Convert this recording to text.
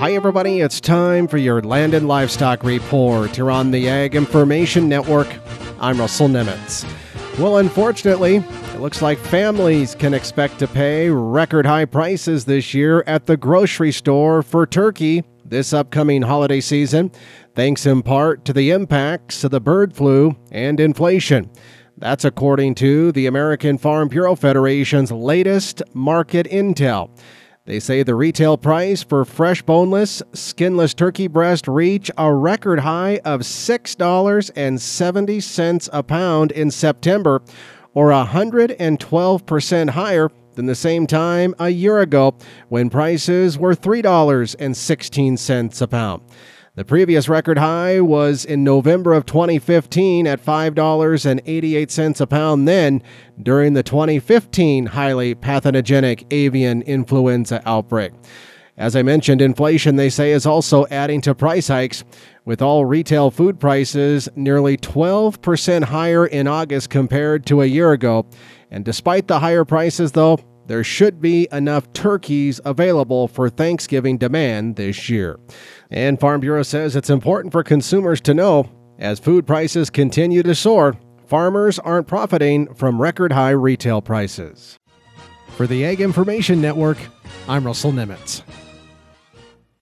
Hi, everybody. It's time for your Land and Livestock Report here on the Ag Information Network. I'm Russell Nemitz. Well, unfortunately, it looks like families can expect to pay record high prices this year at the grocery store for turkey this upcoming holiday season, thanks in part to the impacts of the bird flu and inflation. That's according to the American Farm Bureau Federation's latest market intel. They say the retail price for fresh boneless, skinless turkey breast reached a record high of $6.70 a pound in September, or 112% higher than the same time a year ago when prices were $3.16 a pound. The previous record high was in November of 2015 at $5.88 a pound then during the 2015 highly pathogenic avian influenza outbreak. As I mentioned, inflation, they say, is also adding to price hikes, with all retail food prices nearly 12% higher in August compared to a year ago. And despite the higher prices, though, there should be enough turkeys available for Thanksgiving demand this year. And Farm Bureau says it's important for consumers to know, as food prices continue to soar, farmers aren't profiting from record high retail prices. For the Ag Information Network, I'm Russell Nemitz.